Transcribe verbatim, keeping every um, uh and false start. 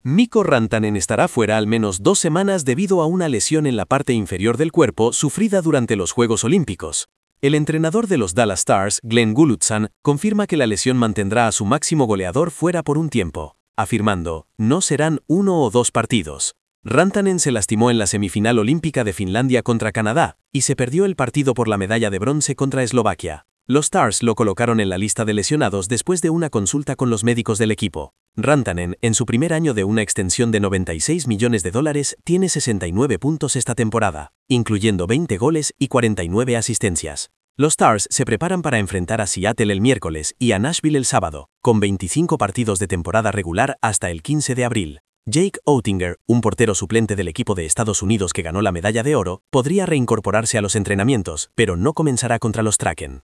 Mikko Rantanen estará fuera al menos dos semanas debido a una lesión en la parte inferior del cuerpo sufrida durante los Juegos Olímpicos. El entrenador de los Dallas Stars, Glenn Gulutzan, confirma que la lesión mantendrá a su máximo goleador fuera por un tiempo, afirmando, no serán uno o dos partidos. Rantanen se lastimó en la semifinal olímpica de Finlandia contra Canadá y se perdió el partido por la medalla de bronce contra Eslovaquia. Los Stars lo colocaron en la lista de lesionados después de una consulta con los médicos del equipo. Rantanen, en su primer año de una extensión de noventa y seis millones de dólares, tiene sesenta y nueve puntos esta temporada, incluyendo veinte goles y cuarenta y nueve asistencias. Los Stars se preparan para enfrentar a Seattle el miércoles y a Nashville el sábado, con veinticinco partidos de temporada regular hasta el quince de abril. Jake Oettinger, un portero suplente del equipo de Estados Unidos que ganó la medalla de oro, podría reincorporarse a los entrenamientos, pero no comenzará contra los Kraken.